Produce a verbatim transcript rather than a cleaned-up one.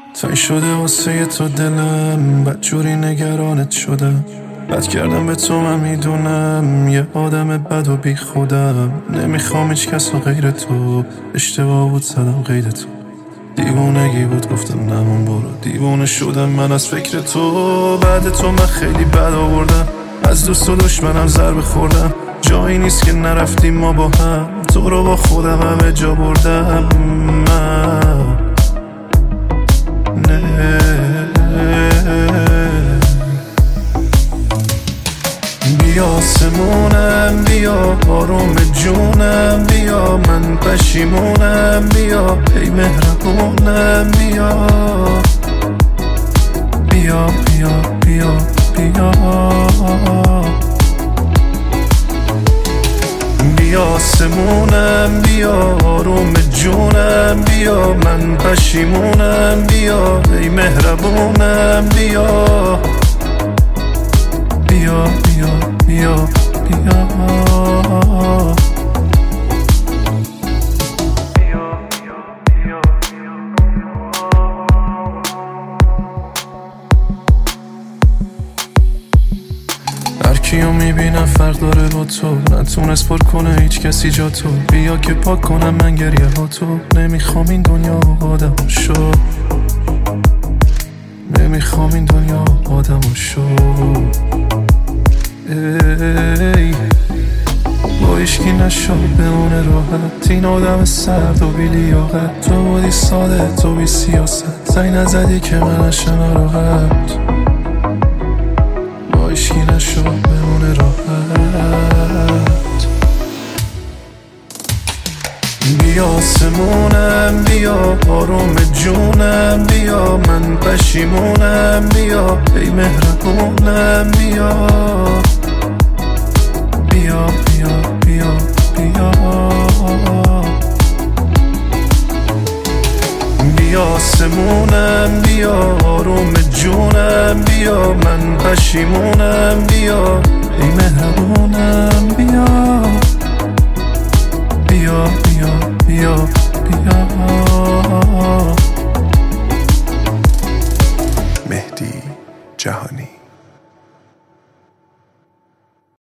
تای شده واسه تو دلم، بدجوری نگرانت شدم. بد کردم به تو من میدونم، یه آدم بد و بی خودم. نمیخوام هیچ کس و غیر تو، اشتباه بود زدم قید تو. دیوونگی بود گفتم نمون برو، دیوونه شدم من از فکر تو. بعد تو من خیلی بد آوردم، از دوست و دشمنم ضربه خوردم. جایی نیست که نرفتیم ما با هم، تو رو با خودم همه جا بردم. من نه بیا آسمونم، بیا آروم جونم، بیا من پشیمونم، بیا ای مهربونم، بیا بیا بیا بیا بیا بیا آسمونم، بیا آروم جونم، بیا من پشیمونم، بیا ای مهربونم، بیا بیا بیا بیا بیا هرکیو میبینم فرق داره با تو، نتونست پر کنه هیچ کسی جا تو. بیا که پاک کنم من گریه ها تو، نمیخوام این دنیا آدم شو، نمیخوام این دنیا آدم شو. ای با ایشکی نشو بمونه راحت، این آدم سرد و بی لیاقت. تو بودی ساده، تو بی سیاست، زنگ نزدی که من نشم راحت. با ایشکی نشو بمونه راحت. بیا آسمونم، بیا آروم جونم، بیا من پشیمونم، بیا ای مهربونم، بیا بیا بیا بیا بیا بیا آسمونم، بیا آروم جونم، بیا من پشیمونم، بیا ای مهربونم، بیا بیا بیا بیا بیا مهدی جهانی.